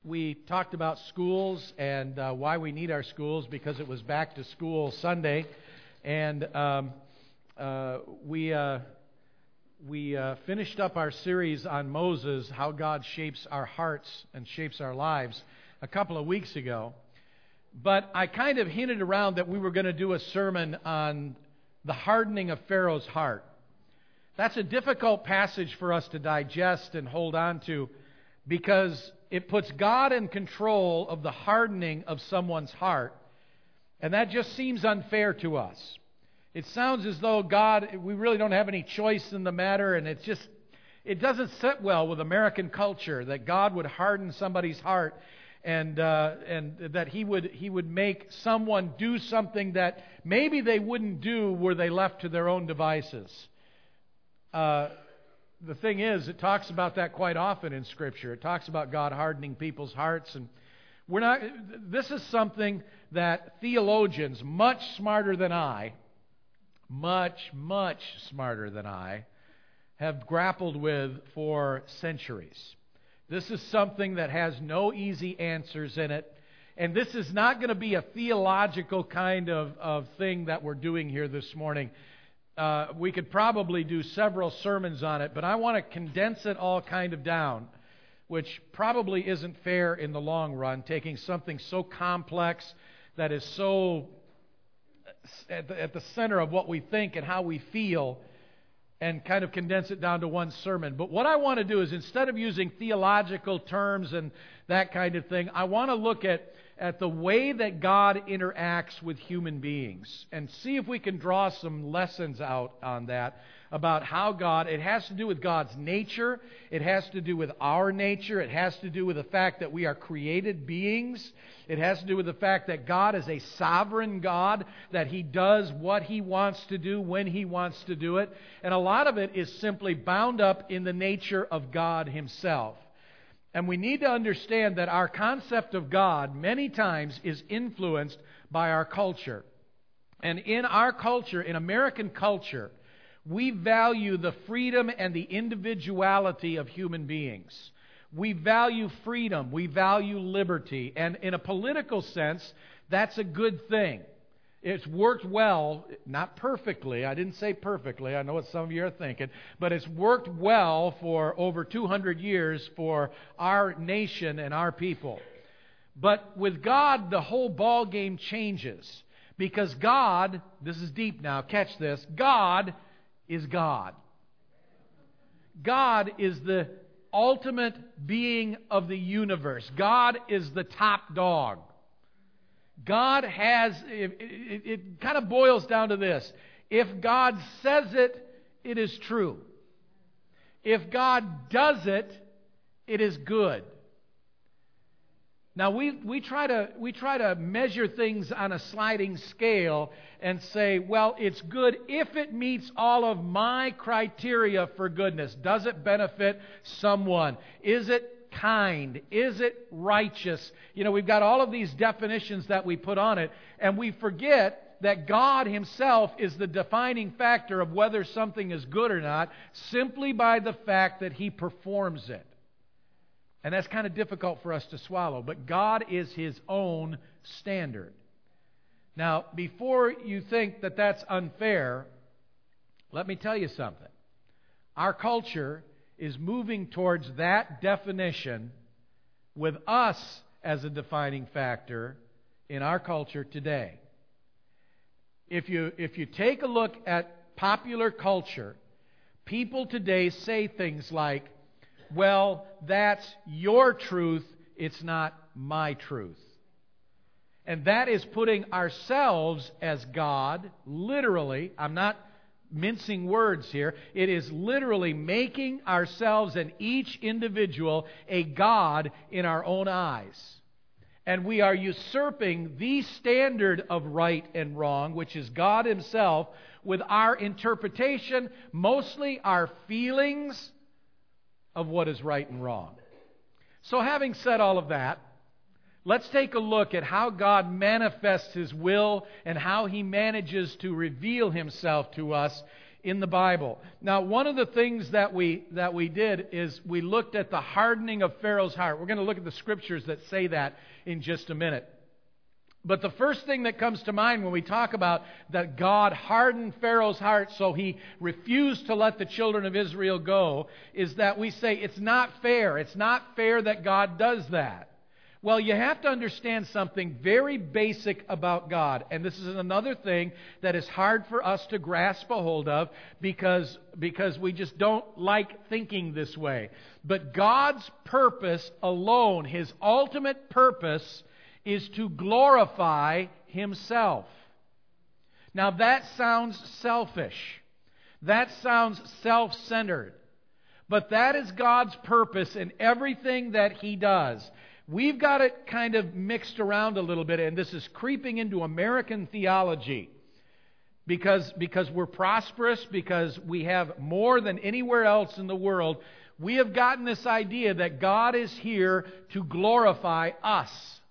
We talked about schools and why we need our schools because it was back to school Sunday, and we finished up our series on Moses, how God shapes our hearts and shapes our lives, a couple of weeks ago. But I kind of hinted around that we were going to do a sermon on the hardening of Pharaoh's heart. That's a difficult passage for us to digest and hold on to because it puts God in control of the hardening of someone's heart. And that just seems unfair to us. It sounds as though we really don't have any choice in the matter, and it doesn't sit well with American culture that God would harden somebody's heart and that He would make someone do something that maybe they wouldn't do were they left to their own devices. The thing is, it talks about that quite often in Scripture. It talks about God hardening people's hearts, and this is something that theologians, much smarter than I, have grappled with for centuries. This is something that has no easy answers in it, and this is not going to be a theological kind of thing that we're doing here this morning. We could probably do several sermons on it, but I want to condense it all kind of down, which probably isn't fair in the long run, taking something so complex that is so at the center of what we think and how we feel and kind of condense it down to one sermon. But what I want to do is, instead of using theological terms and that kind of thing, I want to look at the way that God interacts with human beings and see if we can draw some lessons out on that about how it has to do with God's nature, it has to do with our nature, it has to do with the fact that we are created beings, it has to do with the fact that God is a sovereign God, that He does what He wants to do when He wants to do it, and a lot of it is simply bound up in the nature of God Himself. And we need to understand that our concept of God many times is influenced by our culture. And in our culture, in American culture, we value the freedom and the individuality of human beings. We value freedom. We value liberty. And in a political sense, that's a good thing. It's worked well, not perfectly. I didn't say perfectly. I know what some of you are thinking. But it's worked well for over 200 years for our nation and our people. But with God, the whole ball game changes. Because God, this is deep now, catch this, God is God. God is the ultimate being of the universe. God is the top dog. God has, it kind of boils down to this. If God says it, it is true. If God does it, it is good. Now we try to measure things on a sliding scale and say, well, it's good if it meets all of my criteria for goodness. Does it benefit someone? Is it kind? Is it righteous? We've got all of these definitions that we put on it, and we forget that God Himself is the defining factor of whether something is good or not, simply by the fact that He performs it. And that's kind of difficult for us to swallow, but God is His own standard. Now, before you think that that's unfair, let me tell you something. Our culture is moving towards that definition with us as a defining factor in our culture today. If you take a look at popular culture, people today say things like, well, that's your truth, it's not my truth. And that is putting ourselves as God, literally, I'm not mincing words here, it is literally making ourselves and each individual a God in our own eyes. And we are usurping the standard of right and wrong, which is God Himself, with our interpretation, mostly our feelings of what is right and wrong. So having said all of that, let's take a look at how God manifests His will and how He manages to reveal Himself to us in the Bible. Now, one of the things that we did is we looked at the hardening of Pharaoh's heart. We're going to look at the scriptures that say that in just a minute. But the first thing that comes to mind when we talk about that God hardened Pharaoh's heart so he refused to let the children of Israel go is that we say it's not fair. It's not fair that God does that. Well, you have to understand something very basic about God. And this is another thing that is hard for us to grasp a hold of because we just don't like thinking this way. But God's purpose alone, His ultimate purpose, is to glorify Himself. Now that sounds selfish. That sounds self-centered. But that is God's purpose in everything that He does. We've got it kind of mixed around a little bit, and this is creeping into American theology because we're prosperous, because we have more than anywhere else in the world. We have gotten this idea that God is here to glorify us.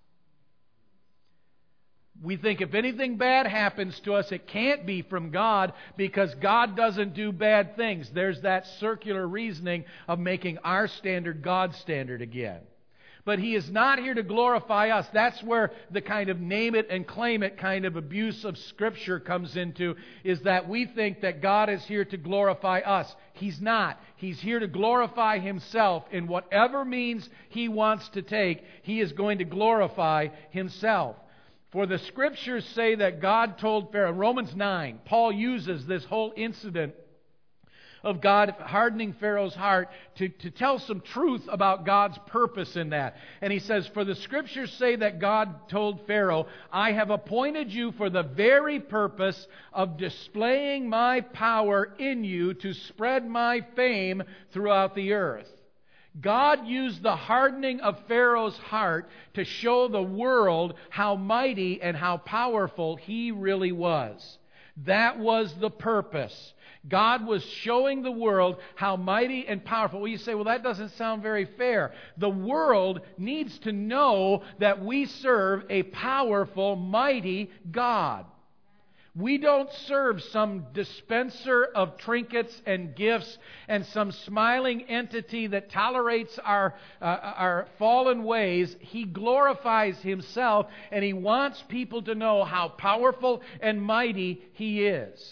We think if anything bad happens to us, it can't be from God because God doesn't do bad things. There's that circular reasoning of making our standard God's standard again. But He is not here to glorify us. That's where the kind of name it and claim it kind of abuse of Scripture comes into, is that we think that God is here to glorify us. He's not. He's here to glorify Himself in whatever means He wants to take. He is going to glorify Himself. For the Scriptures say that God told Pharaoh, Romans 9, Paul uses this whole incident of God hardening Pharaoh's heart to tell some truth about God's purpose in that. And he says, for the Scriptures say that God told Pharaoh, I have appointed you for the very purpose of displaying my power in you to spread my fame throughout the earth. God used the hardening of Pharaoh's heart to show the world how mighty and how powerful He really was. That was the purpose. God was showing the world how mighty and powerful. Well, you say, well, that doesn't sound very fair. The world needs to know that we serve a powerful, mighty God. We don't serve some dispenser of trinkets and gifts and some smiling entity that tolerates our fallen ways. He glorifies Himself, and He wants people to know how powerful and mighty He is.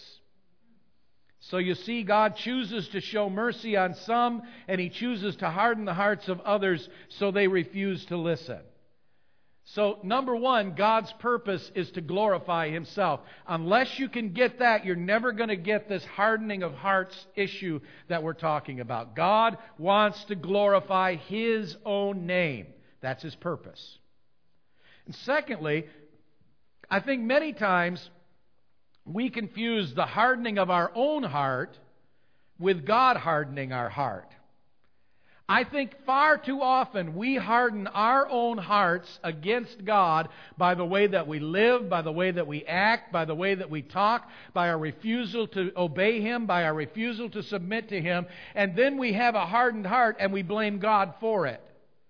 So you see, God chooses to show mercy on some, and He chooses to harden the hearts of others so they refuse to listen. So, number one, God's purpose is to glorify Himself. Unless you can get that, you're never going to get this hardening of hearts issue that we're talking about. God wants to glorify His own name. That's His purpose. And secondly, I think many times we confuse the hardening of our own heart with God hardening our heart. I think far too often we harden our own hearts against God by the way that we live, by the way that we act, by the way that we talk, by our refusal to obey Him, by our refusal to submit to Him, and then we have a hardened heart and we blame God for it.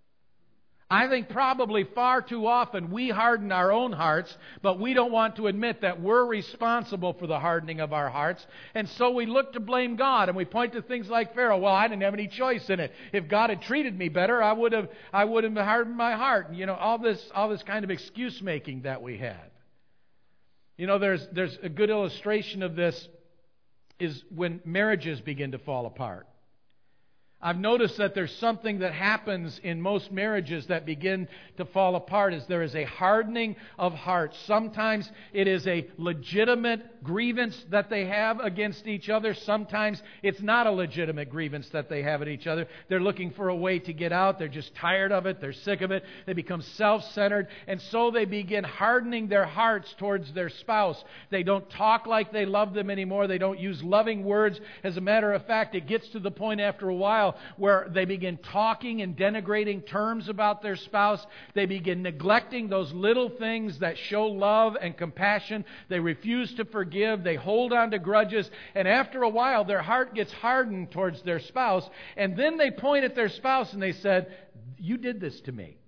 I think probably far too often we harden our own hearts, but we don't want to admit that we're responsible for the hardening of our hearts. And so we look to blame God, and we point to things like Pharaoh. Well, I didn't have any choice in it. If God had treated me better, I would have hardened my heart. You know, all this kind of excuse making that we had. You know, there's a good illustration of this is when marriages begin to fall apart. I've noticed that there's something that happens in most marriages that begin to fall apart is there is a hardening of hearts. Sometimes it is a legitimate grievance that they have against each other. Sometimes it's not a legitimate grievance that they have at each other. They're looking for a way to get out. They're just tired of it. They're sick of it. They become self-centered. And so they begin hardening their hearts towards their spouse. They don't talk like they love them anymore. They don't use loving words. As a matter of fact, it gets to the point after a while where they begin talking and denigrating terms about their spouse. They begin neglecting those little things that show love and compassion. They refuse to forgive. They hold on to grudges. And after a while, their heart gets hardened towards their spouse. And then they point at their spouse and they said, "You did this to me.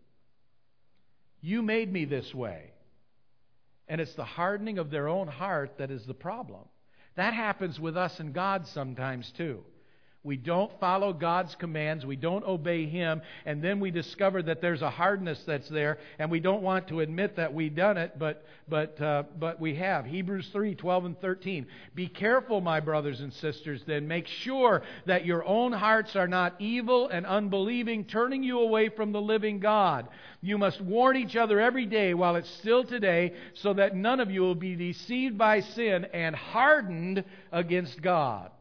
You made me this way." And it's the hardening of their own heart that is the problem. That happens with us and God sometimes too. We don't follow God's commands, we don't obey Him, and then we discover that there's a hardness that's there, and we don't want to admit that we've done it, but we have. Hebrews 3:12 and 13. Be careful, my brothers and sisters, then. Make sure that your own hearts are not evil and unbelieving, turning you away from the living God. You must warn each other every day while it's still today, so that none of you will be deceived by sin and hardened against God.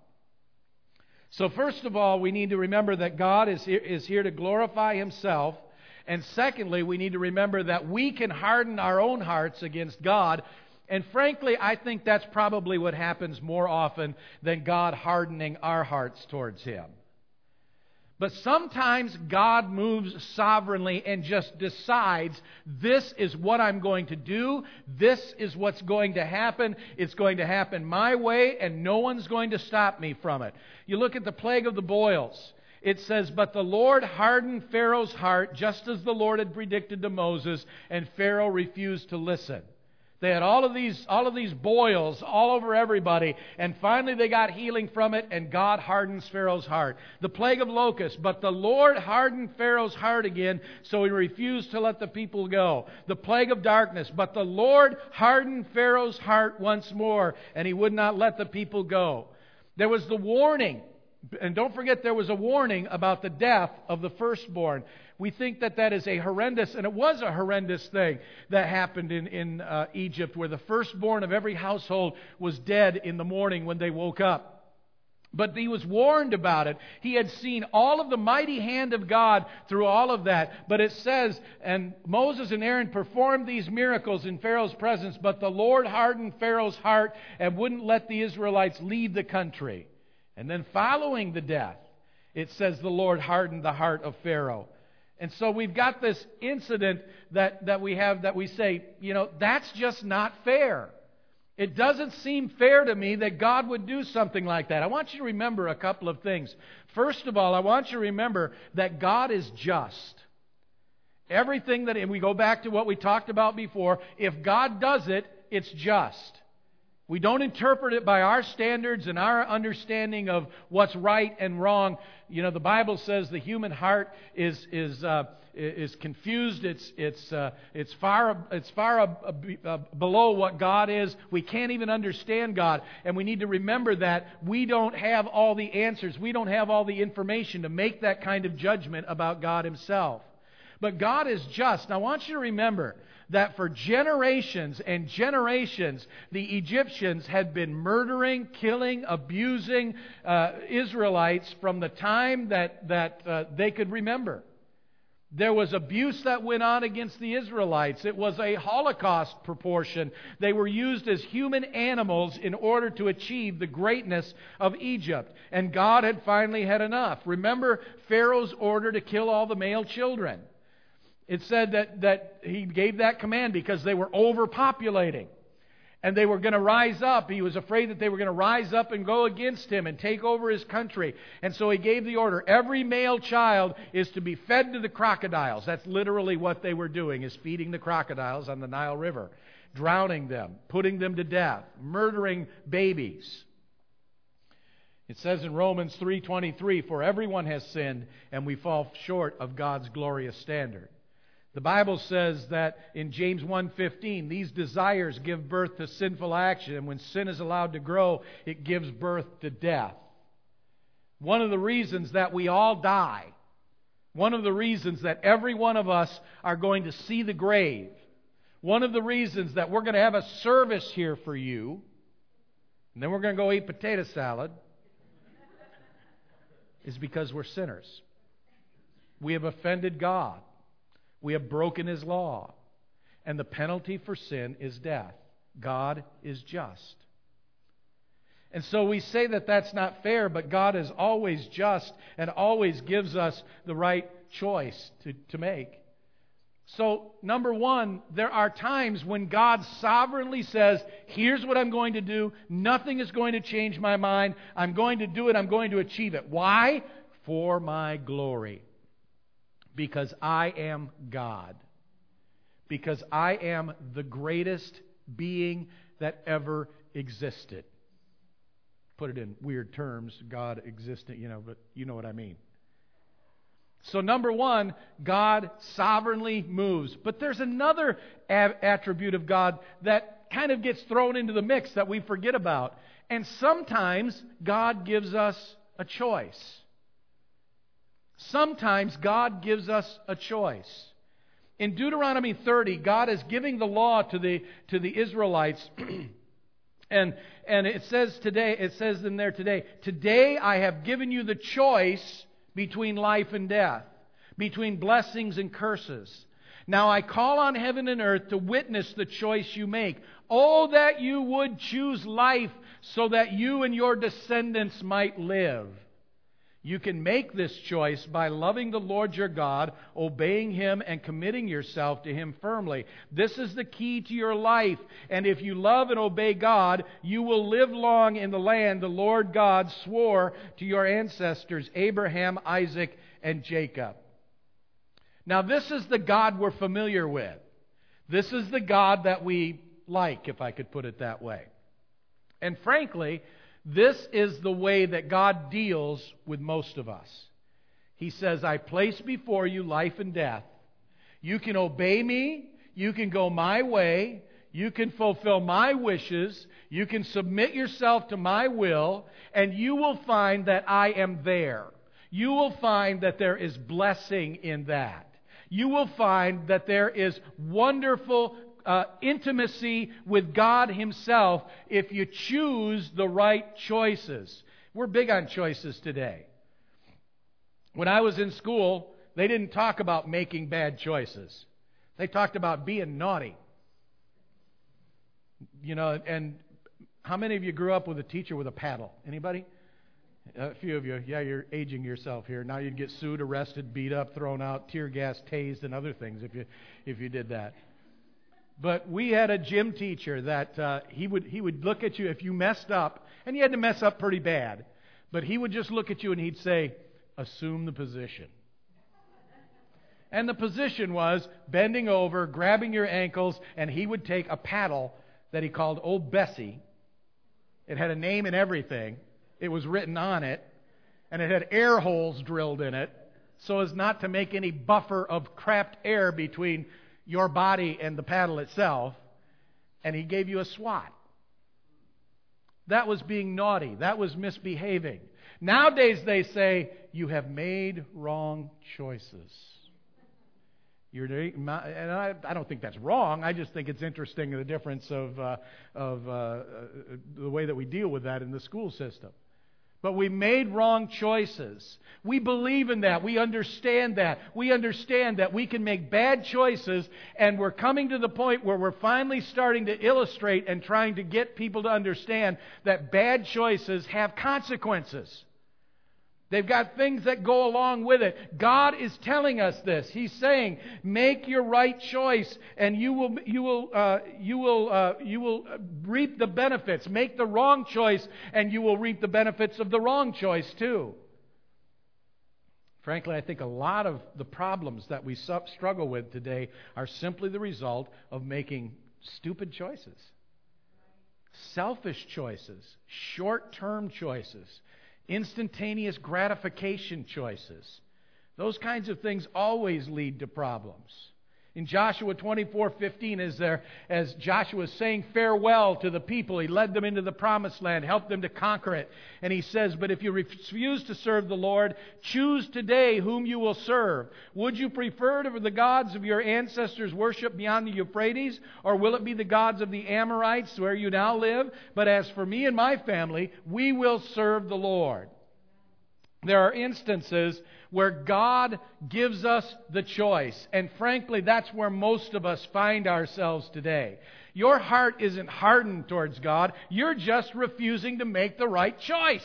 So first of all, we need to remember that God is here to glorify Himself. And secondly, we need to remember that we can harden our own hearts against God. And frankly, I think that's probably what happens more often than God hardening our hearts towards Him. But sometimes God moves sovereignly and just decides, this is what I'm going to do. This is what's going to happen. It's going to happen my way, and no one's going to stop me from it. You look at the plague of the boils. It says, but the Lord hardened Pharaoh's heart, just as the Lord had predicted to Moses, and Pharaoh refused to listen. They had all of these boils all over everybody, and finally they got healing from it, and God hardens Pharaoh's heart. The plague of locusts, but the Lord hardened Pharaoh's heart again, so he refused to let the people go. The plague of darkness, but the Lord hardened Pharaoh's heart once more, and he would not let the people go. There was the warning, and don't forget there was a warning about the death of the firstborn. We think that is a horrendous, and it was a horrendous thing that happened in Egypt, where the firstborn of every household was dead in the morning when they woke up. But he was warned about it. He had seen all of the mighty hand of God through all of that. But it says, and Moses and Aaron performed these miracles in Pharaoh's presence, but the Lord hardened Pharaoh's heart and wouldn't let the Israelites leave the country. And then following the death, it says the Lord hardened the heart of Pharaoh. And so we've got this incident that we have that we say, that's just not fair. It doesn't seem fair to me that God would do something like that. I want you to remember a couple of things. First of all, I want you to remember that God is just. Everything that, and we go back to what we talked about before, if God does it, it's just. We don't interpret it by our standards and our understanding of what's right and wrong. The Bible says the human heart is confused. It's far below what God is. We can't even understand God, and we need to remember that we don't have all the answers. We don't have all the information to make that kind of judgment about God Himself. But God is just. Now, I want you to remember that for generations and generations, the Egyptians had been murdering, killing, abusing Israelites from the time that they could remember. There was abuse that went on against the Israelites. It was a Holocaust proportion. They were used as human animals in order to achieve the greatness of Egypt. And God had finally had enough. Remember Pharaoh's order to kill all the male children. It said that he gave that command because they were overpopulating. And they were going to rise up. He was afraid that they were going to rise up and go against him and take over his country. And so he gave the order, every male child is to be fed to the crocodiles. That's literally what they were doing, is feeding the crocodiles on the Nile River, drowning them, putting them to death, murdering babies. It says in Romans 3:23, for everyone has sinned and we fall short of God's glorious standard. The Bible says that in James 1:15, these desires give birth to sinful action, and when sin is allowed to grow, it gives birth to death. One of the reasons that we all die, one of the reasons that every one of us are going to see the grave, one of the reasons that we're going to have a service here for you, and then we're going to go eat potato salad, is because we're sinners. We have offended God. We have broken His law. And the penalty for sin is death. God is just. And so we say that that's not fair, but God is always just and always gives us the right choice to make. So, number one, there are times when God sovereignly says, here's what I'm going to do. Nothing is going to change my mind. I'm going to do it. I'm going to achieve it. Why? For my glory. Because I am God. Because I am the greatest being that ever existed. put it in weird terms, God existing, but you know what I mean. So number one, God sovereignly moves. But there's another attribute of God that kind of gets thrown into the mix that we forget about. And sometimes God gives us a choice. Sometimes God gives us a choice. In Deuteronomy 30, God is giving the law to the Israelites. And it says in there today I have given you the choice between life and death, between blessings and curses. Now I call on heaven and earth to witness the choice you make. Oh, that you would choose life so that you and your descendants might live. You can make this choice by loving the Lord your God, obeying Him, and committing yourself to Him firmly. This is the key to your life. And if you love and obey God, you will live long in the land the Lord God swore to your ancestors, Abraham, Isaac, and Jacob. Now, this is the God we're familiar with. This is the God that we like, if I could put it that way. And frankly, this is the way that God deals with most of us. He says, I place before you life and death. You can obey me. You can go my way. You can fulfill my wishes. You can submit yourself to my will. And you will find that I am there. You will find that there is blessing in that. You will find that there is wonderful intimacy with God Himself if you choose the right choices. We're big on choices today. When I was in school, they didn't talk about making bad choices. They talked about being naughty. And how many of you grew up with a teacher with a paddle? Anybody? A few of you. Yeah, you're aging yourself here. Now you'd get sued, arrested, beat up, thrown out, tear gas, tased, and other things if you did that. But we had a gym teacher that he would look at you if you messed up, and you had to mess up pretty bad. But he would just look at you and he'd say, assume the position. And the position was bending over, grabbing your ankles, and he would take a paddle that he called Old Bessie. It had a name and everything. It was written on it, and it had air holes drilled in it so as not to make any buffer of trapped air between your body and the paddle itself, and he gave you a swat. That was being naughty. That was misbehaving. Nowadays they say, you have made wrong choices. And I don't think that's wrong. I just think it's interesting the difference of the way that we deal with that in the school system. But we made wrong choices. We believe in that. We understand that. We understand that we can make bad choices, and we're coming to the point where we're finally starting to illustrate and trying to get people to understand that bad choices have consequences. They've got things that go along with it. God is telling us this. He's saying, make your right choice and you will reap the benefits. Make the wrong choice and you will reap the benefits of the wrong choice too. Frankly, I think a lot of the problems that we struggle with today are simply the result of making stupid choices. Selfish choices, short-term choices, instantaneous gratification choices. Those kinds of things always lead to problems. In Joshua 24:15, as Joshua is saying farewell to the people, he led them into the promised land, helped them to conquer it. And he says, but if you refuse to serve the Lord, choose today whom you will serve. Would you prefer to the gods of your ancestors worship beyond the Euphrates, or will it be the gods of the Amorites where you now live? But as for me and my family, we will serve the Lord. There are instances where God gives us the choice. And frankly, that's where most of us find ourselves today. Your heart isn't hardened towards God. You're just refusing to make the right choice.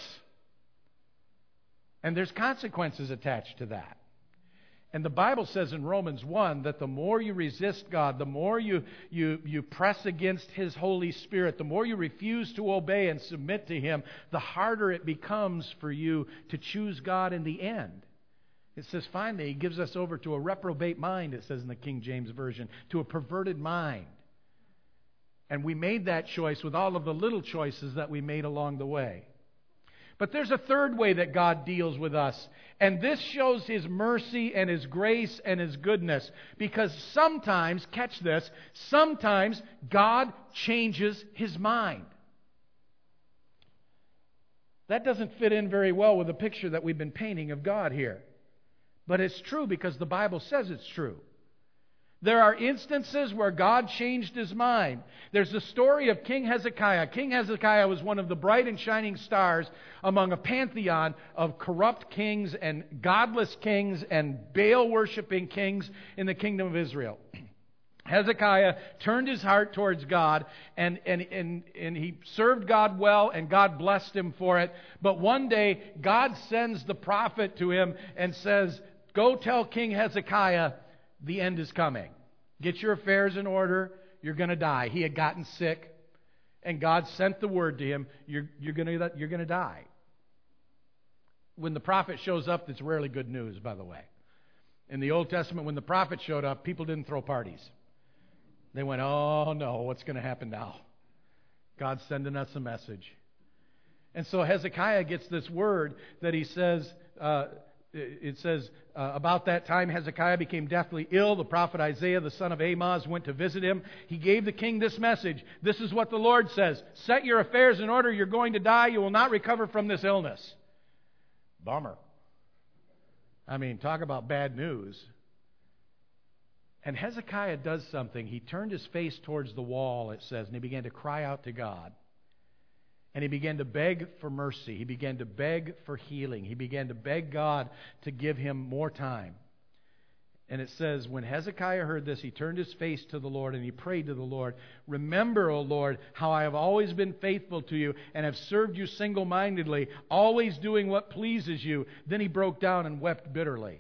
And there's consequences attached to that. And the Bible says in Romans 1 that the more you resist God, the more you press against His Holy Spirit, the more you refuse to obey and submit to Him, the harder it becomes for you to choose God in the end. It says finally, He gives us over to a reprobate mind, it says in the King James Version, to a perverted mind. And we made that choice with all of the little choices that we made along the way. But there's a third way that God deals with us. And this shows His mercy and His grace and His goodness. Because sometimes, catch this, sometimes God changes His mind. That doesn't fit in very well with the picture that we've been painting of God here. But it's true because the Bible says it's true. There are instances where God changed His mind. There's the story of King Hezekiah. King Hezekiah was one of the bright and shining stars among a pantheon of corrupt kings and godless kings and Baal-worshipping kings in the kingdom of Israel. Hezekiah turned his heart towards God, and he served God well, and God blessed him for it. But one day, God sends the prophet to him and says, "Go tell King Hezekiah, the end is coming. Get your affairs in order. You're going to die." He had gotten sick, and God sent the word to him, you're going to die. When the prophet shows up, it's rarely good news, by the way. In the Old Testament, when the prophet showed up, people didn't throw parties. They went, "Oh no, what's going to happen now? God's sending us a message." And so Hezekiah gets this word that he says, about that time Hezekiah became deathly ill. The prophet Isaiah, the son of Amoz, went to visit him. He gave the king this message. "This is what the Lord says. Set your affairs in order. You're going to die. You will not recover from this illness." Bummer. I mean, talk about bad news. And Hezekiah does something. He turned his face towards the wall, it says, and he began to cry out to God. And he began to beg for mercy. He began to beg for healing. He began to beg God to give him more time. And it says, when Hezekiah heard this, he turned his face to the Lord and he prayed to the Lord, "Remember, O Lord, how I have always been faithful to you and have served you single-mindedly, always doing what pleases you." Then he broke down and wept bitterly.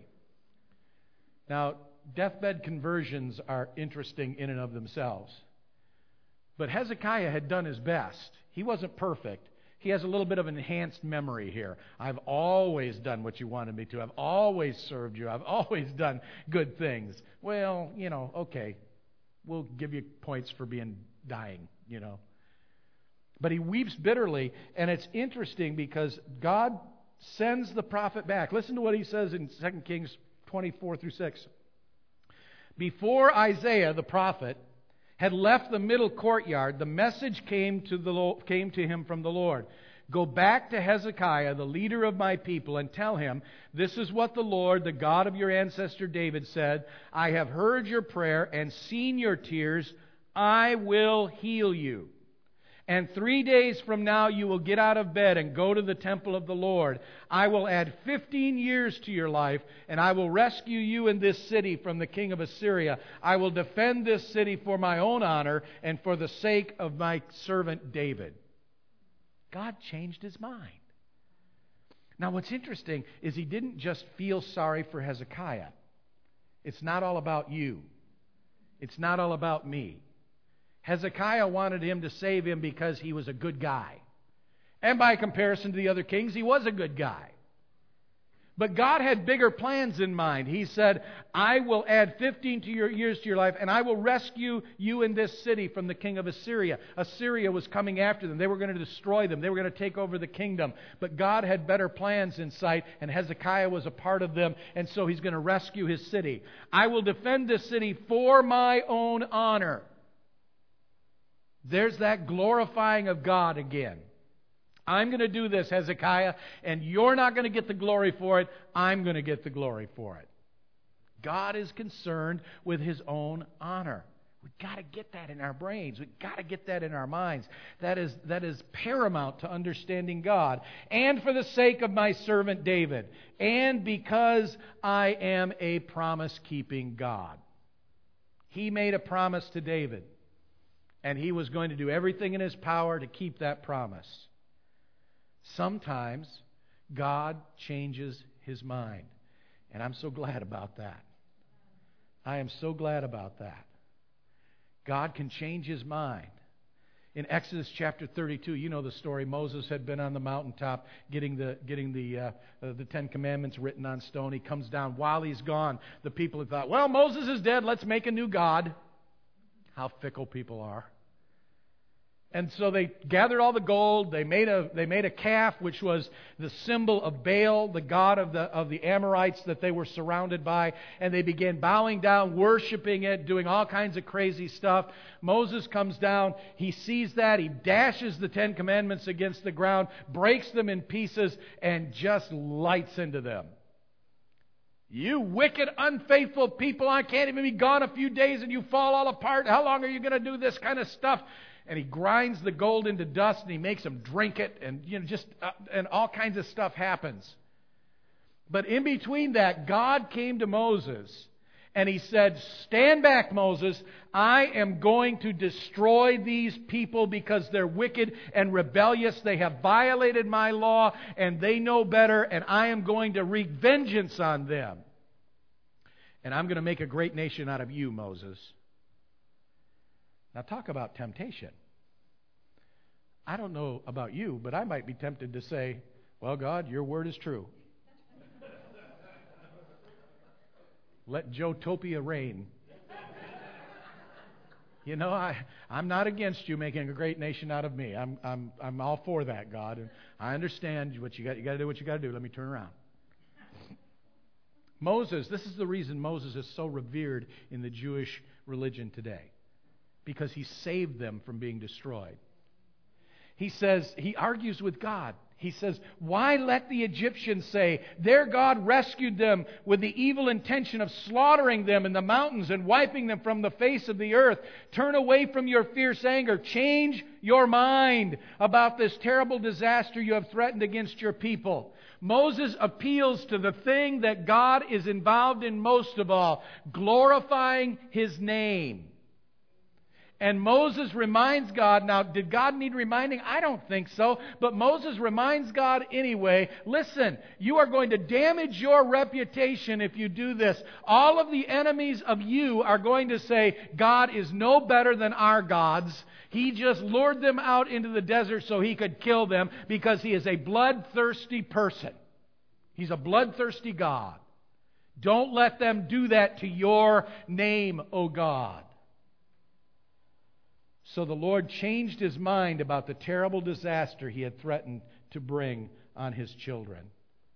Now, deathbed conversions are interesting in and of themselves. But Hezekiah had done his best. He wasn't perfect. He has a little bit of enhanced memory here. "I've always done what you wanted me to. I've always served you. I've always done good things." Well, okay. We'll give you points for dying. But he weeps bitterly, and it's interesting because God sends the prophet back. Listen to what he says in 2 Kings 24 through 6. "Before Isaiah the prophet had left the middle courtyard, the message came to him from the Lord. 'Go back to Hezekiah, the leader of my people, and tell him, this is what the Lord, the God of your ancestor David, said. I have heard your prayer and seen your tears. I will heal you. And 3 days from now you will get out of bed and go to the temple of the Lord. I will add 15 years to your life, and I will rescue you in this city from the king of Assyria. I will defend this city for my own honor and for the sake of my servant David.'" God changed his mind. Now what's interesting is he didn't just feel sorry for Hezekiah. It's not all about you. It's not all about me. Hezekiah wanted him to save him because he was a good guy. And by comparison to the other kings, he was a good guy. But God had bigger plans in mind. He said, "I will add 15 years to your life, and I will rescue you in this city from the king of Assyria." Assyria was coming after them. They were going to destroy them. They were going to take over the kingdom. But God had better plans in sight, and Hezekiah was a part of them, and so he's going to rescue his city. "I will defend this city for my own honor." There's that glorifying of God again. I'm going to do this, Hezekiah, and you're not going to get the glory for it. I'm going to get the glory for it. God is concerned with His own honor. We've got to get that in our brains. We've got to get that in our minds. That is paramount to understanding God. "And for the sake of my servant David, and because I am a promise-keeping God." He made a promise to David, and he was going to do everything in his power to keep that promise. Sometimes God changes His mind. And I'm so glad about that. I am so glad about that. God can change His mind. In Exodus chapter 32, you know the story. Moses had been on the mountaintop getting the 10 Commandments written on stone. He comes down. While he's gone, the people had thought, "Well, Moses is dead. Let's make a new God." How fickle people are. And so they gathered all the gold. They made a calf, which was the symbol of Baal, the god of the Amorites that they were surrounded by. And they began bowing down, worshiping it, doing all kinds of crazy stuff. Moses comes down. He sees that. He dashes the 10 Commandments against the ground, breaks them in pieces, and just lights into them. You wicked, unfaithful people, I can't even be gone a few days and you fall all apart. How long are you going to do this kind of stuff? And he grinds the gold into dust and he makes them drink it, and and all kinds of stuff happens. But in between that, God came to Moses and he said, "Stand back, Moses. I am going to destroy these people because they're wicked and rebellious. They have violated my law and they know better, and I am going to wreak vengeance on them. And I'm going to make a great nation out of you, Moses." Now talk about temptation. I don't know about you, but I might be tempted to say, "Well, God, your word is true. Let Joetopia reign. You know, I'm not against you making a great nation out of me. I'm all for that, God. And I understand what you got to do what you got to do. Let me turn around." Moses, this is the reason Moses is so revered in the Jewish religion today. Because he saved them from being destroyed. He argues with God. He says, "Why let the Egyptians say their God rescued them with the evil intention of slaughtering them in the mountains and wiping them from the face of the earth? Turn away from your fierce anger. Change your mind about this terrible disaster you have threatened against your people." Moses appeals to the thing that God is involved in most of all, glorifying His name. And Moses reminds God. Now, did God need reminding? I don't think so. But Moses reminds God anyway. Listen, you are going to damage your reputation if you do this. All of the enemies of you are going to say, "God is no better than our gods. He just lured them out into the desert so He could kill them because He is a bloodthirsty person. He's a bloodthirsty God. Don't let them do that to your name, O God." So the Lord changed His mind about the terrible disaster He had threatened to bring on His children.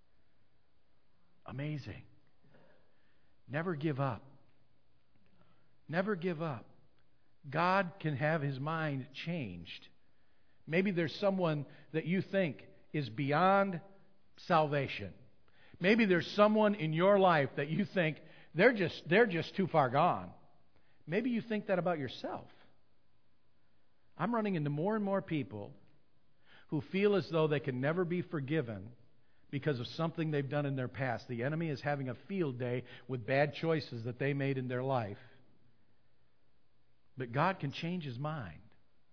Amazing. Never give up. Never give up. God can have His mind changed. Maybe there's someone that you think is beyond salvation. Maybe there's someone in your life that you think they're just too far gone. Maybe you think that about yourself. I'm running into more and more people who feel as though they can never be forgiven because of something they've done in their past. The enemy is having a field day with bad choices that they made in their life. But God can change His mind.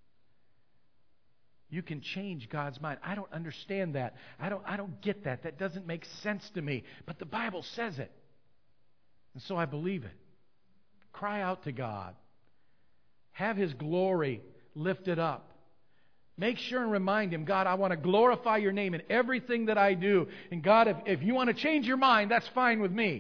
You can change God's mind. I don't understand that. I don't get that. That doesn't make sense to me. But the Bible says it. And so I believe it. Cry out to God. Have His glory lifted up. Make sure and remind Him, "God, I want to glorify your name in everything that I do. And God, if you want to change your mind, that's fine with me."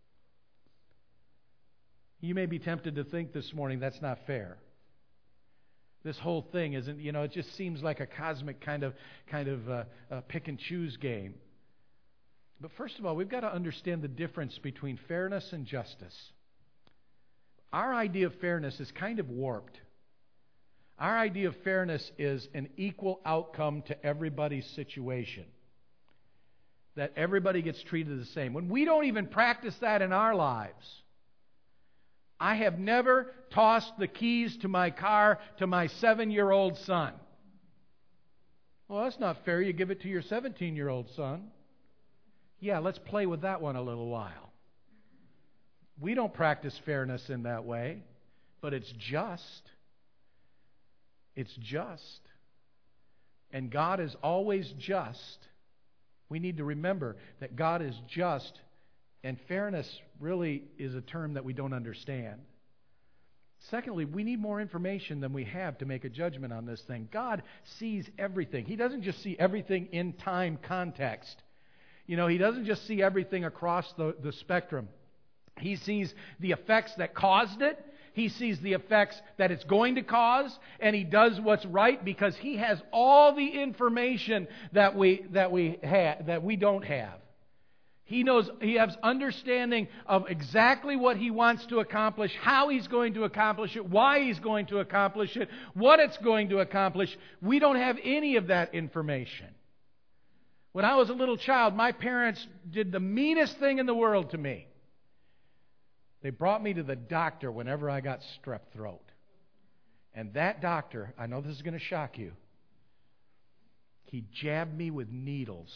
You may be tempted to think this morning that's not fair. This whole thing isn't, it just seems like a cosmic kind of pick and choose game. But first of all, we've got to understand the difference between fairness and justice. Our idea of fairness is kind of warped. Our idea of fairness is an equal outcome to everybody's situation. That everybody gets treated the same. When we don't even practice that in our lives. I have never tossed the keys to my car to my 7-year-old son. Well, that's not fair. You give it to your 17-year-old son. Yeah, let's play with that one a little while. We don't practice fairness in that way, but it's just. It's just. And God is always just. We need to remember that God is just, and fairness really is a term that we don't understand. Secondly, we need more information than we have to make a judgment on this thing. God sees everything. He doesn't just see everything in time context. He doesn't just see everything across the spectrum. He sees the effects that caused it. He sees the effects that it's going to cause, and He does what's right because He has all the information that we don't have. He knows, He has understanding of exactly what He wants to accomplish, how He's going to accomplish it, why He's going to accomplish it, what it's going to accomplish. We don't have any of that information. When I was a little child, my parents did the meanest thing in the world to me. They brought me to the doctor whenever I got strep throat. And that doctor, I know this is going to shock you, he jabbed me with needles.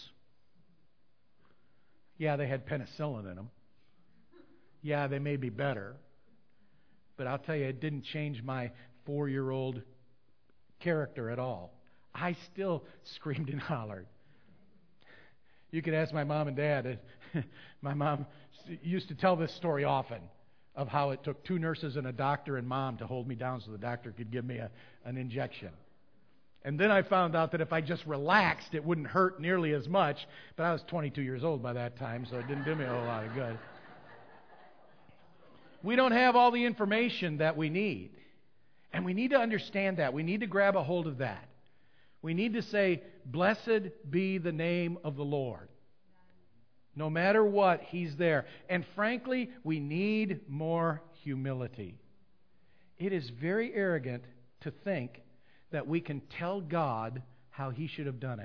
Yeah, they had penicillin in them. Yeah, they made me better. But I'll tell you, it didn't change my 4-year-old character at all. I still screamed and hollered. You could ask my mom and dad. My mom used to tell this story often of how it took 2 nurses and a doctor and Mom to hold me down so the doctor could give me an injection. And then I found out that if I just relaxed, it wouldn't hurt nearly as much. But I was 22 years old by that time, so it didn't do me a whole lot of good. We don't have all the information that we need. And we need to understand that. We need to grab a hold of that. We need to say, "Blessed be the name of the Lord." No matter what, He's there. And frankly, we need more humility. It is very arrogant to think that we can tell God how He should have done it.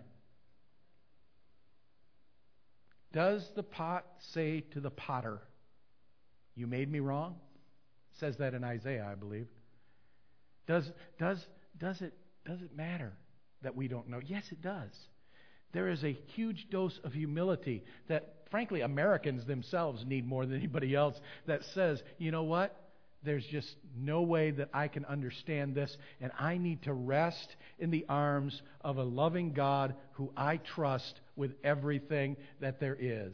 Does the pot say to the potter, "You made me wrong"? It says that in Isaiah, I believe. Does it matter that we don't know? Yes, it does. There is a huge dose of humility that, frankly, Americans themselves need more than anybody else, that says, you know what? There's just no way that I can understand this, and I need to rest in the arms of a loving God who I trust with everything that there is.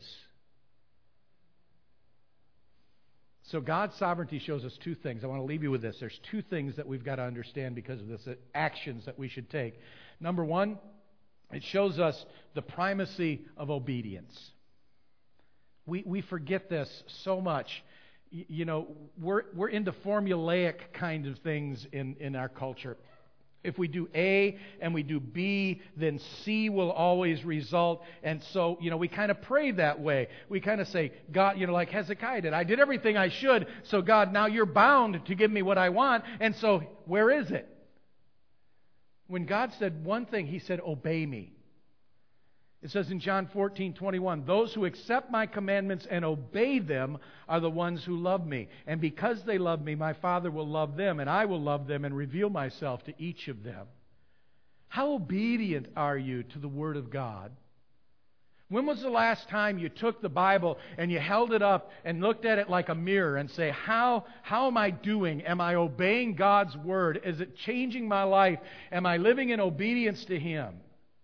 So God's sovereignty shows us 2 things. I want to leave you with this. There's 2 things that we've got to understand because of this, actions that we should take. Number 1, it shows us the primacy of obedience. We forget this so much. You know, we're into formulaic kind of things in our culture. If we do A and we do B, then C will always result. And so, we kind of pray that way. We kind of say, God, like Hezekiah did, I did everything I should, so God, now you're bound to give me what I want. And so, where is it? When God said one thing, He said, obey me. It says in John 14:21, those who accept my commandments and obey them are the ones who love me. And because they love me, my Father will love them, and I will love them and reveal myself to each of them. How obedient are you to the Word of God? When was the last time you took the Bible and you held it up and looked at it like a mirror and say, how am I doing? Am I obeying God's Word? Is it changing my life? Am I living in obedience to Him?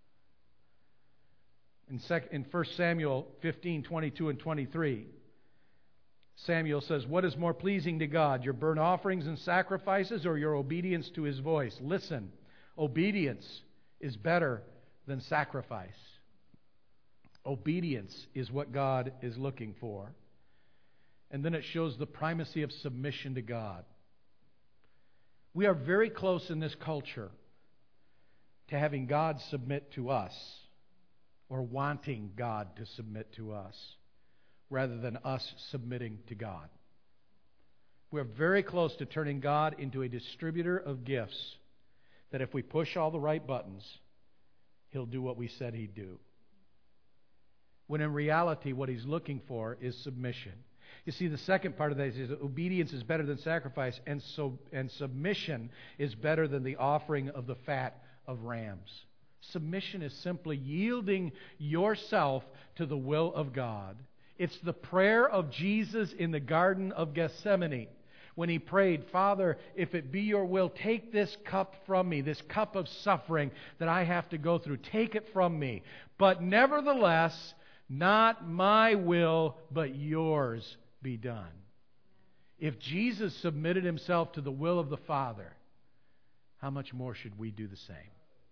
In 1 Samuel 15:22 and 23, Samuel says, what is more pleasing to God, your burnt offerings and sacrifices or your obedience to His voice? Listen, obedience is better than sacrifice. Obedience is what God is looking for. And then it shows the primacy of submission to God. We are very close in this culture to having God submit to us, or wanting God to submit to us, rather than us submitting to God. We're very close to turning God into a distributor of gifts, that if we push all the right buttons, He'll do what we said He'd do. When in reality, what He's looking for is submission. You see, the second part of that is that obedience is better than sacrifice, and submission is better than the offering of the fat of rams. Submission is simply yielding yourself to the will of God. It's the prayer of Jesus in the Garden of Gethsemane when He prayed, Father, if it be your will, take this cup from me, this cup of suffering that I have to go through. Take it from me. But nevertheless, not my will, but yours be done. If Jesus submitted Himself to the will of the Father, how much more should we do the same?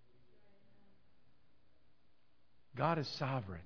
God is sovereign.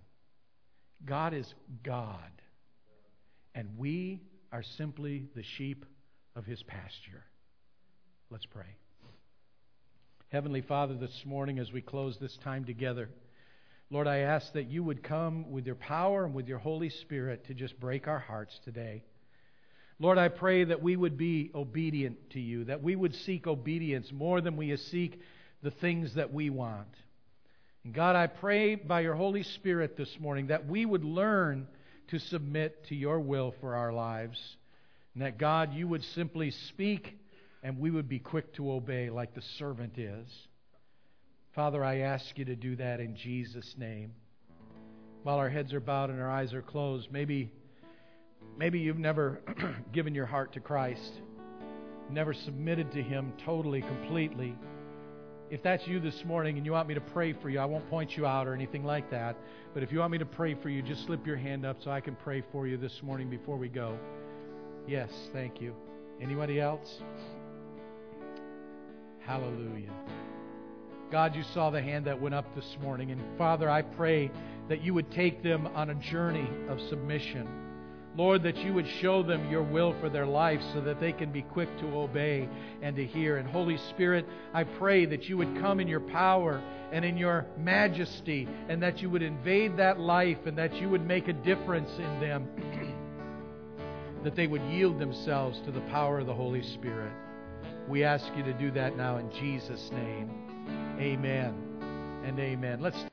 God is God. And we are simply the sheep of His pasture. Let's pray. Heavenly Father, this morning as we close this time together, Lord, I ask that You would come with Your power and with Your Holy Spirit to just break our hearts today. Lord, I pray that we would be obedient to You, that we would seek obedience more than we seek the things that we want. And God, I pray by Your Holy Spirit this morning that we would learn to submit to Your will for our lives. And that, God, You would simply speak and we would be quick to obey like the servant is. Father, I ask You to do that in Jesus' name. While our heads are bowed and our eyes are closed, maybe you've never given your heart to Christ, never submitted to Him totally, completely. If that's you this morning and you want me to pray for you, I won't point you out or anything like that. But if you want me to pray for you, just slip your hand up so I can pray for you this morning before we go. Yes, thank you. Anybody else? Hallelujah. God, You saw the hand that went up this morning. And Father, I pray that You would take them on a journey of submission. Lord, that You would show them Your will for their life so that they can be quick to obey and to hear. And Holy Spirit, I pray that You would come in Your power and in Your majesty, and that You would invade that life and that You would make a difference in them, that they would yield themselves to the power of the Holy Spirit. We ask You to do that now in Jesus' name. Amen and amen. Let's